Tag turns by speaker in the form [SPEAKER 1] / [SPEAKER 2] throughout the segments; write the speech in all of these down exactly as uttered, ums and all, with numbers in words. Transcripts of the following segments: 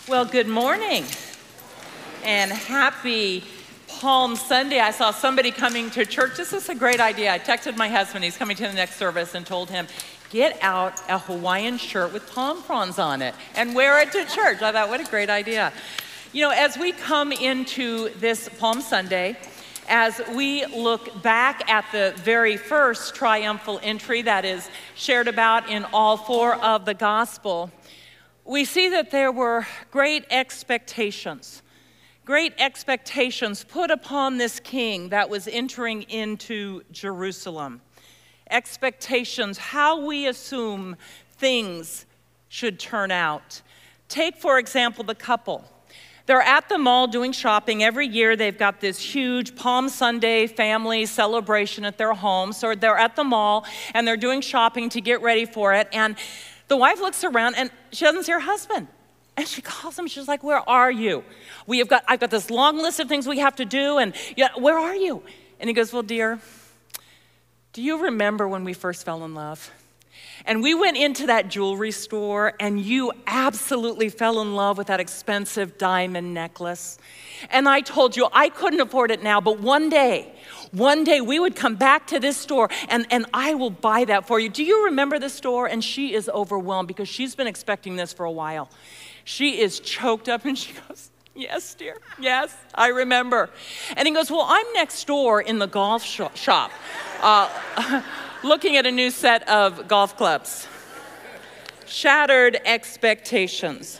[SPEAKER 1] Well, good morning and happy Palm Sunday. I saw somebody coming to church. This is a great idea. I texted my husband, he's coming to the next service, and told him, get out a Hawaiian shirt with palm fronds on it and wear it to church. I thought, what a great idea. You know, as we come into this Palm Sunday, as we look back at the very first triumphal entry that is shared about in all four of the gospel, we see that there were great expectations, great expectations put upon this king that was entering into Jerusalem. Expectations, how we assume things should turn out. Take, for example, the couple. They're at the mall doing shopping. Every year they've got this huge Palm Sunday family celebration at their home. So they're at the mall and they're doing shopping to get ready for it. And the wife looks around and she doesn't see her husband. And she calls him, she's like, where are you? We have got, I've got this long list of things we have to do, and yeah, where are you? And he goes, well, dear, do you remember when we first fell in love? And we went into that jewelry store and you absolutely fell in love with that expensive diamond necklace. And I told you I couldn't afford it now, but one day, one day we would come back to this store and, and I will buy that for you. Do you remember the store? And she is overwhelmed because she's been expecting this for a while. She is choked up and she goes, yes, dear, yes, I remember. And he goes, well, I'm next door in the golf sh- shop. Uh, looking at a new set of golf clubs. Shattered expectations.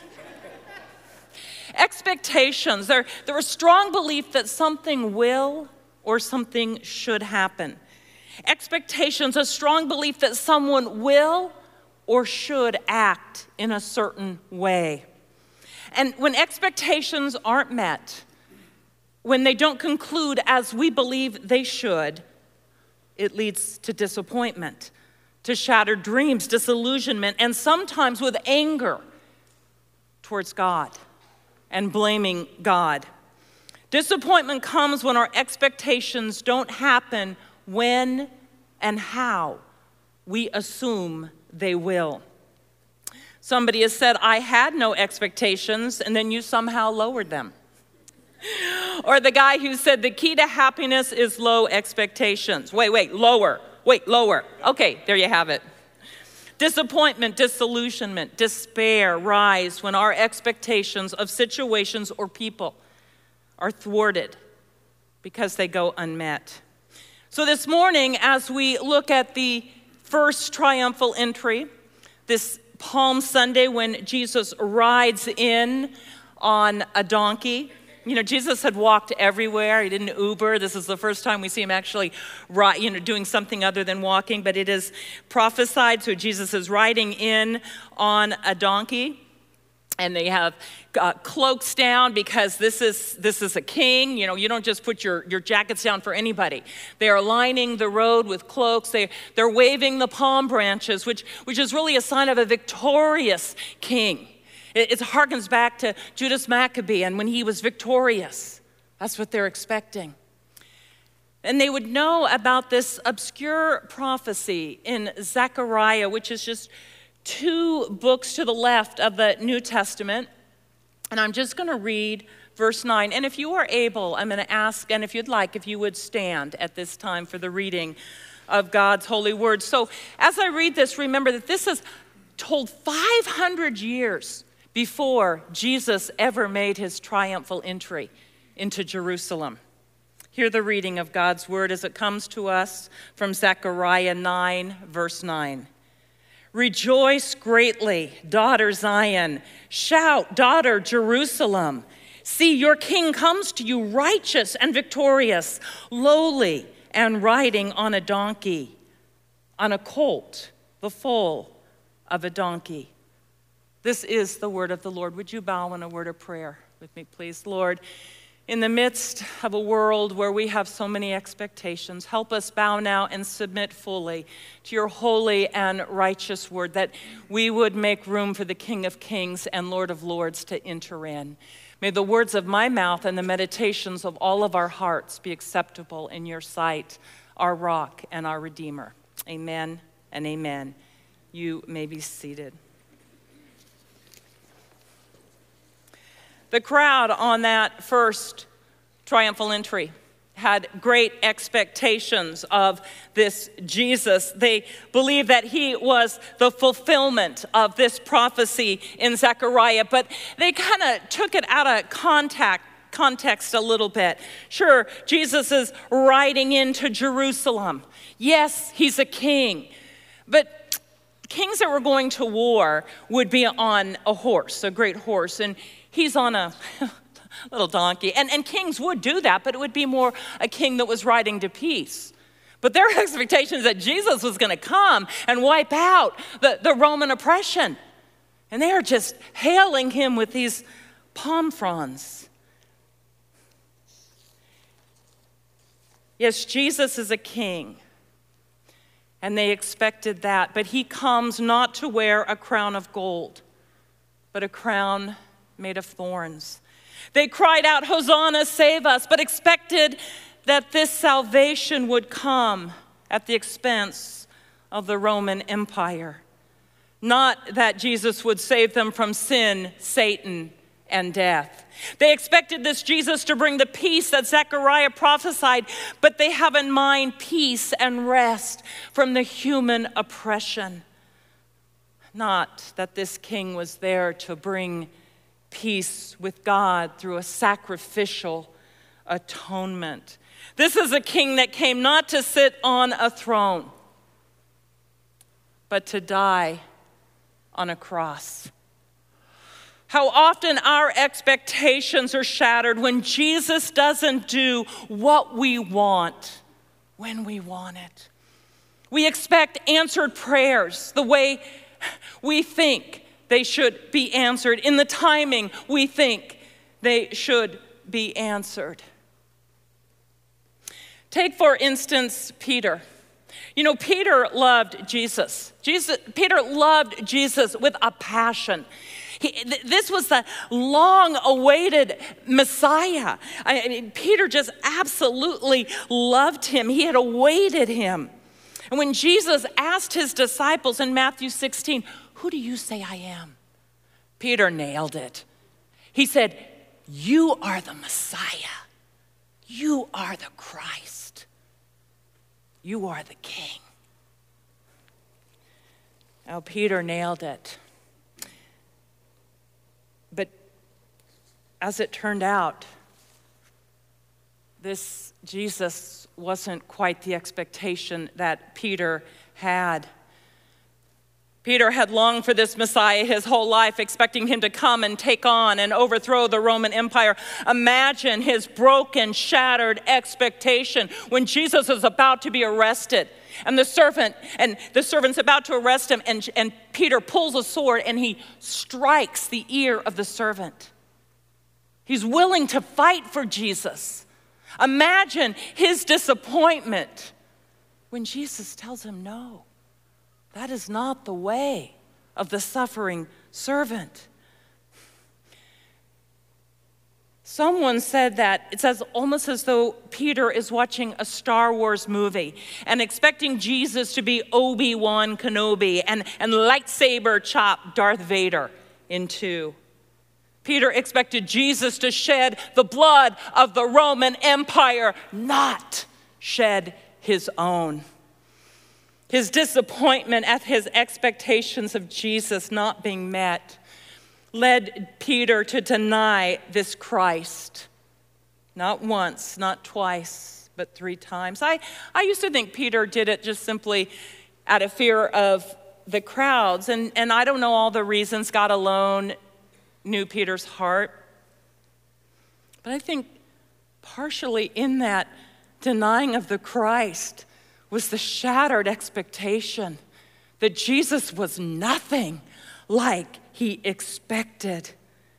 [SPEAKER 1] Expectations, they're, they're a strong belief that something will or something should happen. Expectations, a strong belief that someone will or should act in a certain way. And when expectations aren't met, when they don't conclude as we believe they should, it leads to disappointment, to shattered dreams, disillusionment, and sometimes with anger towards God and blaming God. Disappointment comes when our expectations don't happen when and how we assume they will. Somebody has said, I had no expectations, and then you somehow lowered them. Or the guy who said the key to happiness is low expectations. Wait, wait, lower. Wait, lower. Okay, there you have it. Disappointment, disillusionment, despair rise when our expectations of situations or people are thwarted because they go unmet. So this morning, as we look at the first triumphal entry, this Palm Sunday when Jesus rides in on a donkey. You know, Jesus had walked everywhere. He didn't Uber. This is the first time we see him actually, you know, doing something other than walking. But it is prophesied. So Jesus is riding in on a donkey, and they have uh, cloaks down because this is this is a king. You know, you don't just put your, your jackets down for anybody. They are lining the road with cloaks. They they're waving the palm branches, which which is really a sign of a victorious king. It harkens back to Judas Maccabee and when he was victorious. That's what they're expecting. And they would know about this obscure prophecy in Zechariah, which is just two books to the left of the New Testament. And I'm just going to read verse nine. And if you are able, I'm going to ask, and if you'd like, if you would stand at this time for the reading of God's holy word. So as I read this, remember that this is told five hundred years before Jesus ever made his triumphal entry into Jerusalem. Hear the reading of God's word as it comes to us from Zechariah nine, verse nine. Rejoice greatly, daughter Zion. Shout, daughter Jerusalem. See, your king comes to you righteous and victorious, lowly and riding on a donkey, on a colt, the foal of a donkey. This is the word of the Lord. Would you bow in a word of prayer with me, please? Lord, in the midst of a world where we have so many expectations, help us bow now and submit fully to your holy and righteous word, that we would make room for the King of Kings and Lord of Lords to enter in. May the words of my mouth and the meditations of all of our hearts be acceptable in your sight, our rock and our Redeemer. Amen and amen. You may be seated. The crowd on that first triumphal entry had great expectations of this Jesus. They believed that he was the fulfillment of this prophecy in Zechariah, but they kind of took it out of contact, context a little bit. Sure, Jesus is riding into Jerusalem. Yes, he's a king, but kings that were going to war would be on a horse, a great horse, and he's on a little donkey. And, and kings would do that, but it would be more a king that was riding to peace. But their expectations that Jesus was going to come and wipe out the, the Roman oppression. And they are just hailing him with these palm fronds. Yes, Jesus is a king. And they expected that. But he comes not to wear a crown of gold, but a crown made of thorns. They cried out, "Hosanna, save us," but expected that this salvation would come at the expense of the Roman Empire. Not that Jesus would save them from sin, Satan, and death. They expected this Jesus to bring the peace that Zechariah prophesied, but they have in mind peace and rest from the human oppression. Not that this king was there to bring peace with God through a sacrificial atonement. This is a king that came not to sit on a throne, but to die on a cross. How often our expectations are shattered when Jesus doesn't do what we want when we want it. We expect answered prayers the way we think they should be answered, in the timing we think they should be answered. Take, for instance, Peter. You know, Peter loved Jesus. Jesus Peter loved Jesus with a passion. He, th- this was the long-awaited Messiah. I mean, Peter just absolutely loved him. He had awaited him. And when Jesus asked his disciples in Matthew sixteen, "Who do you say I am?" Peter nailed it. He said, "You are the Messiah. You are the Christ. You are the King." Now, Peter nailed it. But as it turned out, this Jesus wasn't quite the expectation that Peter had. Peter had longed for this Messiah his whole life, expecting him to come and take on and overthrow the Roman Empire. Imagine his broken, shattered expectation when Jesus is about to be arrested, and the servant and the servant's about to arrest him, and, and Peter pulls a sword and he strikes the ear of the servant. He's willing to fight for Jesus. Imagine his disappointment when Jesus tells him no. That is not the way of the suffering servant. Someone said that it's as almost as though Peter is watching a Star Wars movie and expecting Jesus to be Obi-Wan Kenobi and, and lightsaber chop Darth Vader in two. Peter expected Jesus to shed the blood of the Roman Empire, not shed his own. His disappointment at his expectations of Jesus not being met led Peter to deny this Christ. Not once, not twice, but three times. I, I used to think Peter did it just simply out of fear of the crowds. And, and I don't know all the reasons. God alone knew Peter's heart. But I think partially in that denying of the Christ was the shattered expectation that Jesus was nothing like he expected.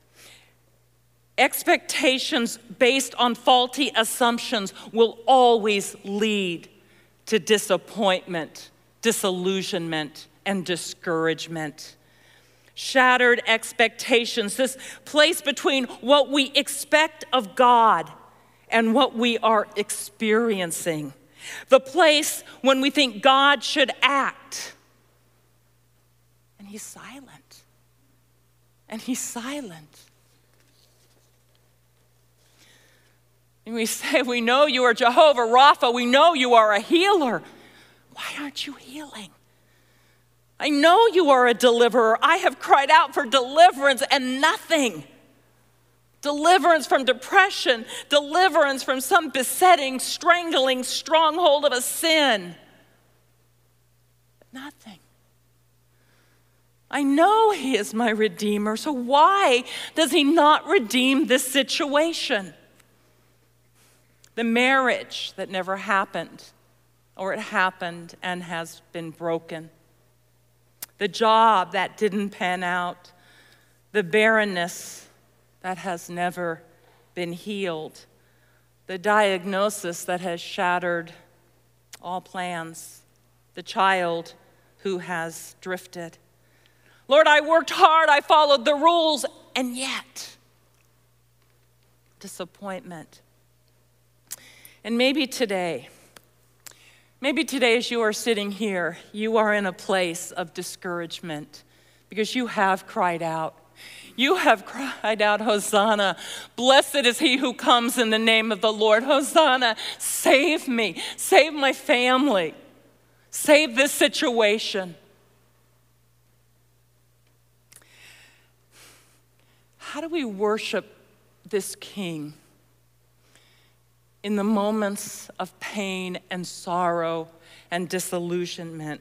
[SPEAKER 1] Expectations based on faulty assumptions will always lead to disappointment, disillusionment, and discouragement. Shattered expectations, this place between what we expect of God and what we are experiencing. The place when we think God should act, and he's silent. And he's silent. And we say, we know you are Jehovah Rapha. We know you are a healer. Why aren't you healing? I know you are a deliverer. I have cried out for deliverance and nothing. Deliverance from depression, deliverance from some besetting, strangling stronghold of a sin. But nothing. I know he is my Redeemer, so why does he not redeem this situation? The marriage that never happened, or it happened and has been broken. The job that didn't pan out. The barrenness that has never been healed. The diagnosis that has shattered all plans. The child who has drifted. Lord, I worked hard, I followed the rules, and yet, disappointment. And maybe today, maybe today as you are sitting here, you are in a place of discouragement because you have cried out. You have cried out, Hosanna. Blessed is he who comes in the name of the Lord. Hosanna, save me, save my family, save this situation. How do we worship this King in the moments of pain and sorrow and disillusionment?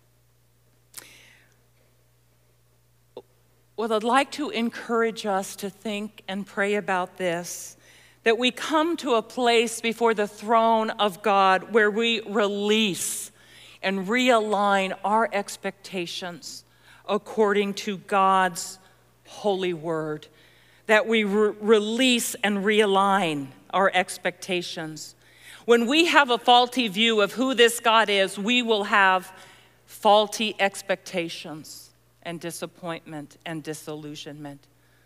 [SPEAKER 1] Well, I'd like to encourage us to think and pray about this, that we come to a place before the throne of God where we release and realign our expectations according to God's holy word, that we re- release and realign our expectations. When we have a faulty view of who this God is, we will have faulty expectations and disappointment and disillusionment.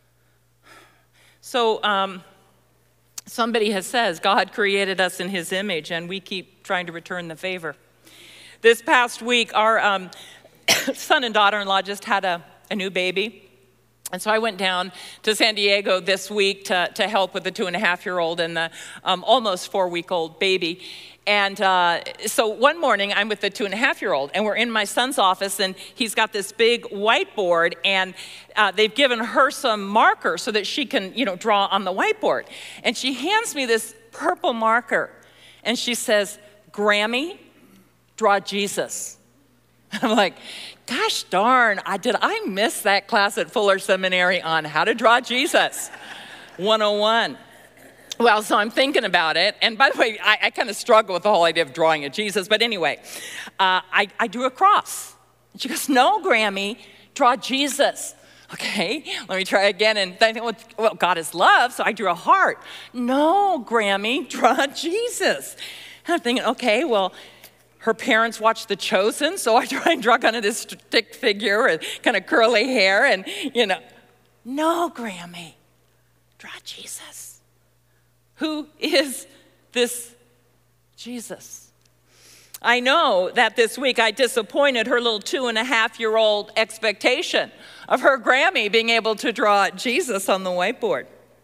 [SPEAKER 1] So um, somebody has says, God created us in his image, and we keep trying to return the favor. This past week, our um, son and daughter-in-law just had a, a new baby. And so I went down to San Diego this week to, to help with the two and a half year old and the um, almost four week old baby. And uh, so one morning I'm with the two and a half year old and we're in my son's office and he's got this big whiteboard and uh, they've given her some marker so that she can, you know, draw on the whiteboard. And she hands me this purple marker and she says, Grammy, draw Jesus. I'm like, gosh darn, I, did I miss that class at Fuller Seminary on how to draw Jesus one oh one? Well, so I'm thinking about it. And by the way, I, I kind of struggle with the whole idea of drawing a Jesus. But anyway, uh, I, I drew a cross. And she goes, no, Grammy, draw Jesus. Okay, let me try again. And I think, well, well, God is love, so I drew a heart. No, Grammy, draw Jesus. And I'm thinking, okay, well, her parents watched The Chosen, so I try and draw kind of this stick figure and kind of curly hair and, you know. No, Grammy, draw Jesus. Who is this Jesus? I know that this week I disappointed her little two and a half year old expectation of her Grammy being able to draw Jesus on the whiteboard.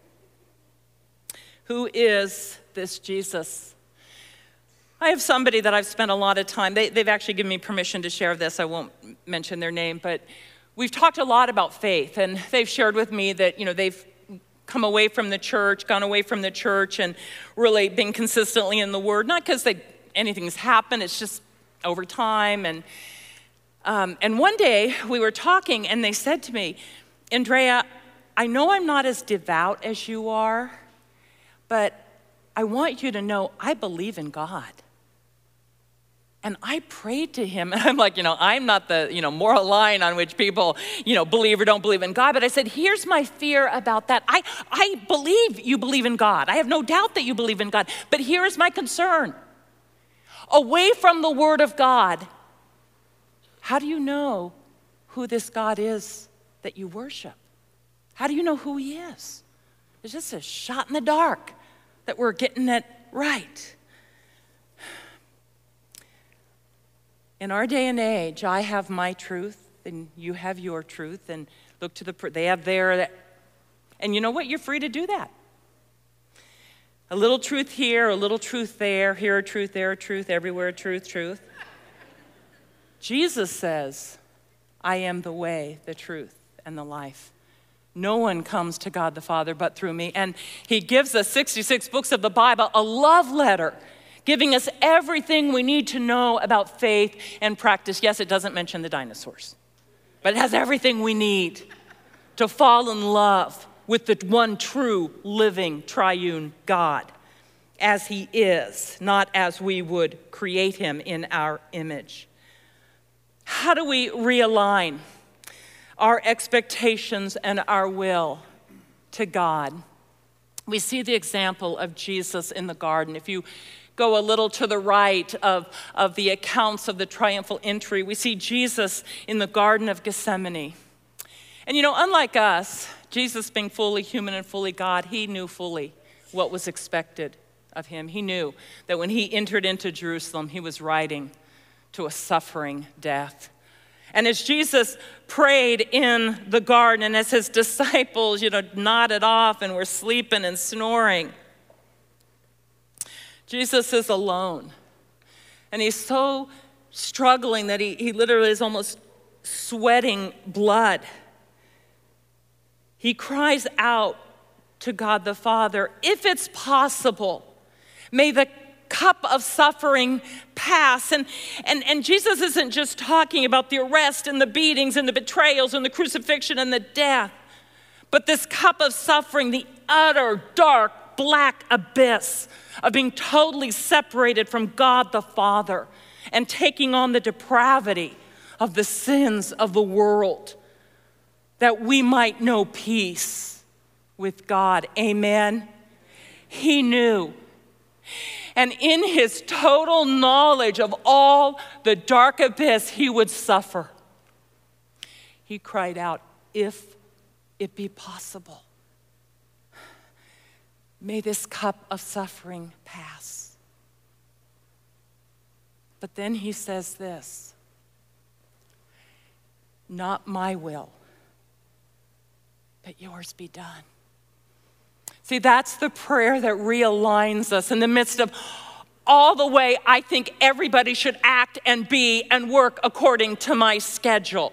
[SPEAKER 1] Who is this Jesus? I have somebody that I've spent a lot of time, they, they've actually given me permission to share this, I won't mention their name, but we've talked a lot about faith, and they've shared with me that, you know, they've come away from the church, gone away from the church, and really been consistently in the Word, not because they anything's happened, it's just over time, and um, and one day we were talking, and they said to me, Andrea, I know I'm not as devout as you are, but I want you to know I believe in God. And I prayed to him, and I'm like, you know, I'm not the, you know, moral line on which people, you know, believe or don't believe in God, but I said, here's my fear about that. I, I believe you believe in God. I have no doubt that you believe in God, but here is my concern. Away from the Word of God, how do you know who this God is that you worship? How do you know who he is? It's just a shot in the dark that we're getting it right. In our day and age, I have my truth, and you have your truth, and look to the, they have their, and you know what? You're free to do that. A little truth here, a little truth there, here a truth, there a truth, everywhere a truth, truth. Jesus says, I am the way, the truth, and the life. No one comes to God the Father but through me. And he gives us sixty-six books of the Bible, a love letter, giving us everything we need to know about faith and practice. Yes, it doesn't mention the dinosaurs, but it has everything we need to fall in love with the one true, living, triune God as he is, not as we would create him in our image. How do we realign our expectations and our will to God? We see the example of Jesus in the garden. If you go a little to the right of, of the accounts of the triumphal entry, we see Jesus in the Garden of Gethsemane. And you know, unlike us, Jesus being fully human and fully God, he knew fully what was expected of him. He knew that when he entered into Jerusalem, he was riding to a suffering death. And as Jesus prayed in the garden, and as his disciples, you know, nodded off and were sleeping and snoring, Jesus is alone. And he's so struggling that he, he literally is almost sweating blood. He cries out to God the Father, if it's possible, may the cup of suffering pass. And, and, and Jesus isn't just talking about the arrest and the beatings and the betrayals and the crucifixion and the death, but this cup of suffering, the utter dark black abyss of being totally separated from God the Father and taking on the depravity of the sins of the world, that we might know peace with God. Amen. He knew. And in his total knowledge of all the dark abyss he would suffer, he cried out, if it be possible, may this cup of suffering pass. But then he says this, not my will, but yours be done. See, that's the prayer that realigns us in the midst of all the way I think everybody should act and be and work according to my schedule.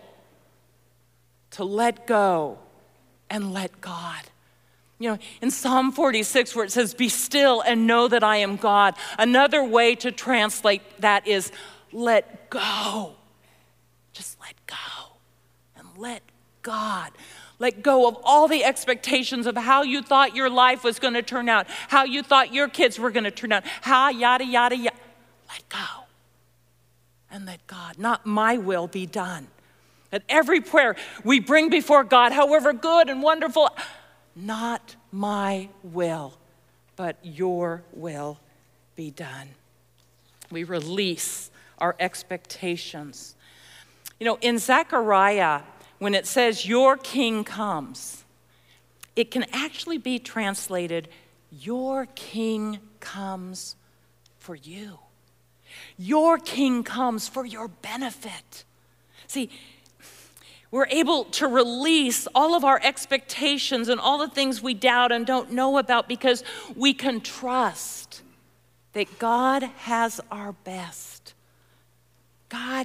[SPEAKER 1] To let go and let God. You know, in Psalm forty-six, where it says, be still and know that I am God, another way to translate that is let go. Just let go and let God. Let go of all the expectations of how you thought your life was going to turn out, how you thought your kids were going to turn out, how yada, yada, yada. Let go and let God, not my will, be done. That every prayer we bring before God, however good and wonderful, not my will, but your will be done. We release our expectations. You know, in Zechariah, when it says your king comes, it can actually be translated, your king comes for you. Your king comes for your benefit. See, we're able to release all of our expectations and all the things we doubt and don't know about because we can trust that God has our best. God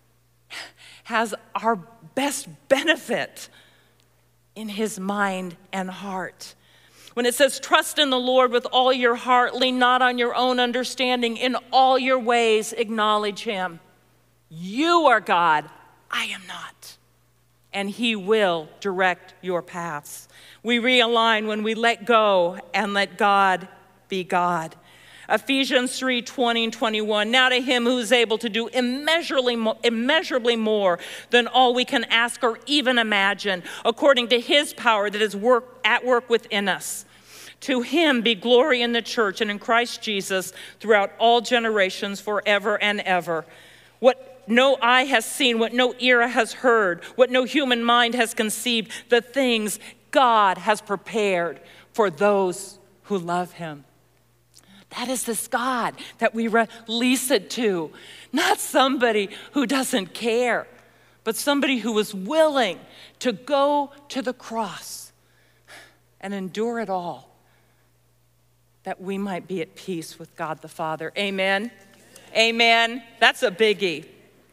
[SPEAKER 1] has our best benefit in his mind and heart. When it says, trust in the Lord with all your heart, lean not on your own understanding, in all your ways acknowledge him. You are God, I am not. And he will direct your paths. We realign when we let go and let God be God. Ephesians three, twenty and twenty-one, now to him who is able to do immeasurably more, immeasurably more than all we can ask or even imagine, according to his power that is work, at work within us. To him be glory in the church and in Christ Jesus throughout all generations, forever and ever. What no eye has seen, what no ear has heard, what no human mind has conceived, the things God has prepared for those who love him. That is this God that we release it to. Not somebody who doesn't care, but somebody who was willing to go to the cross and endure it all that we might be at peace with God the Father. Amen? Amen. That's a biggie.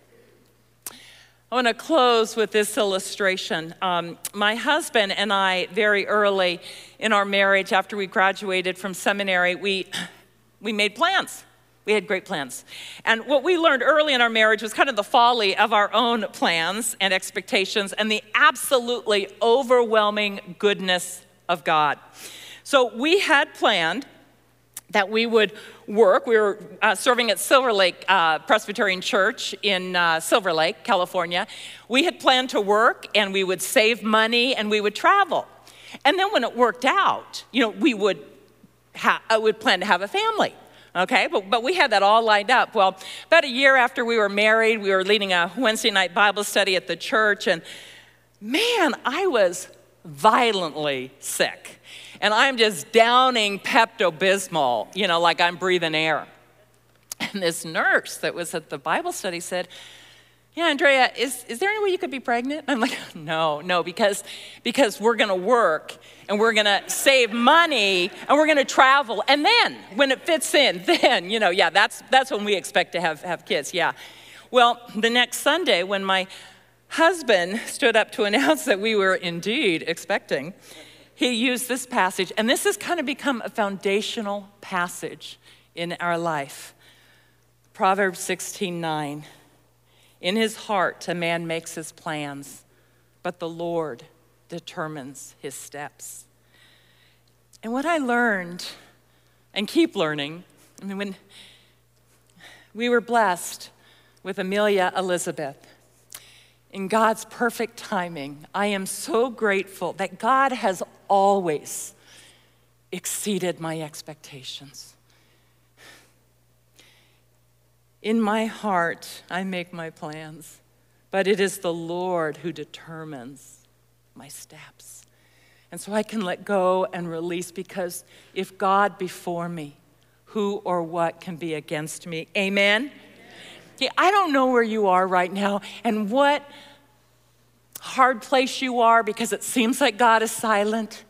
[SPEAKER 1] I want to close with this illustration. Um, my husband and I, very early in our marriage, after we graduated from seminary, we, we made plans. We had great plans. And what we learned early in our marriage was kind of the folly of our own plans and expectations and the absolutely overwhelming goodness of God. So we had planned that we would work. We were uh, serving at Silver Lake uh, Presbyterian Church in uh, Silver Lake, California. We had planned to work, and we would save money, and we would travel. And then when it worked out, you know, we would, ha- I would plan to have a family. Okay, but, but we had that all lined up. Well, about a year after we were married, we were leading a Wednesday night Bible study at the church, and man, I was violently sick. And I'm just downing Pepto-Bismol, you know, like I'm breathing air. And this nurse that was at the Bible study said, yeah, Andrea, is, is there any way you could be pregnant? I'm like, no, no, because, because we're gonna work and we're gonna save money and we're gonna travel. And then when it fits in, then, you know, yeah, that's, that's when we expect to have, have kids, yeah. Well, the next Sunday when my husband stood up to announce that we were indeed expecting, he used this passage, and this has kind of become a foundational passage in our life. Proverbs sixteen nine. In his heart, a man makes his plans, but the Lord determines his steps. And what I learned, and keep learning, I mean, when we were blessed with Amelia Elizabeth, in God's perfect timing, I am so grateful that God has always exceeded my expectations. In my heart, I make my plans, but it is the Lord who determines my steps. And so I can let go and release, because if God be for me, who or what can be against me? Amen? Yeah, I don't know where you are right now and what hard place you are, because it seems like God is silent.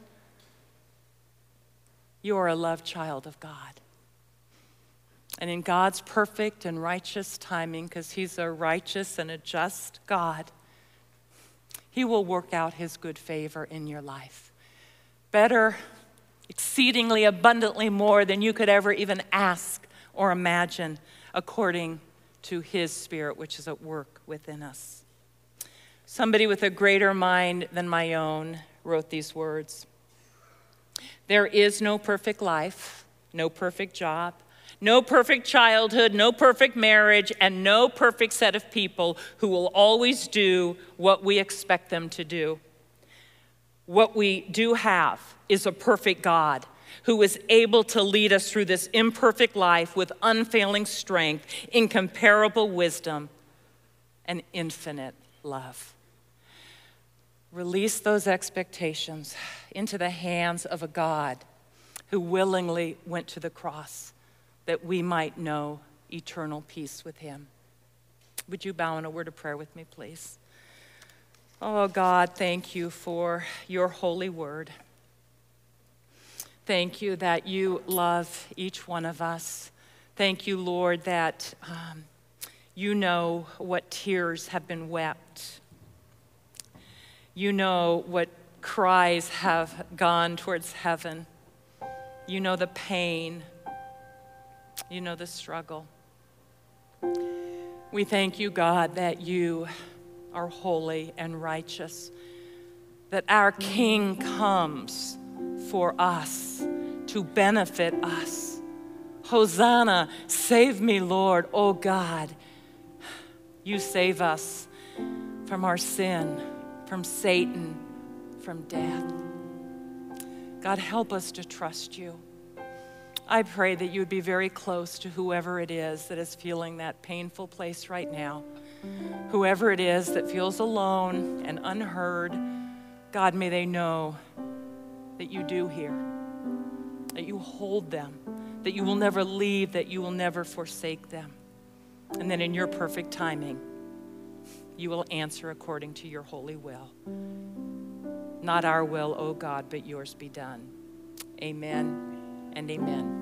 [SPEAKER 1] You are a loved child of God. And in God's perfect and righteous timing, because he's a righteous and a just God, he will work out his good favor in your life. Better, exceedingly abundantly more than you could ever even ask or imagine, according to his Spirit, which is at work within us. Somebody with a greater mind than my own wrote these words. There is no perfect life, no perfect job, no perfect childhood, no perfect marriage, and no perfect set of people who will always do what we expect them to do. What we do have is a perfect God who is able to lead us through this imperfect life with unfailing strength, incomparable wisdom, and infinite love. Release those expectations into the hands of a God who willingly went to the cross that we might know eternal peace with him. Would you bow in a word of prayer with me, please? Oh, God, thank you for your holy word. Thank you that you love each one of us. Thank you, Lord, that um, you know what tears have been wept. You know what cries have gone towards heaven. You know the pain. You know the struggle. We thank you, God, that you are holy and righteous, that our King comes for us, to benefit us. Hosanna, save me, Lord. Oh God, you save us from our sin, from Satan, from death. God, help us to trust you. I pray that you would be very close to whoever it is that is feeling that painful place right now. Whoever it is that feels alone and unheard, God, may they know that you do hear, that you hold them, that you will never leave, that you will never forsake them. And that in your perfect timing, you will answer according to your holy will. Not our will, O God, but yours be done. Amen. and amen.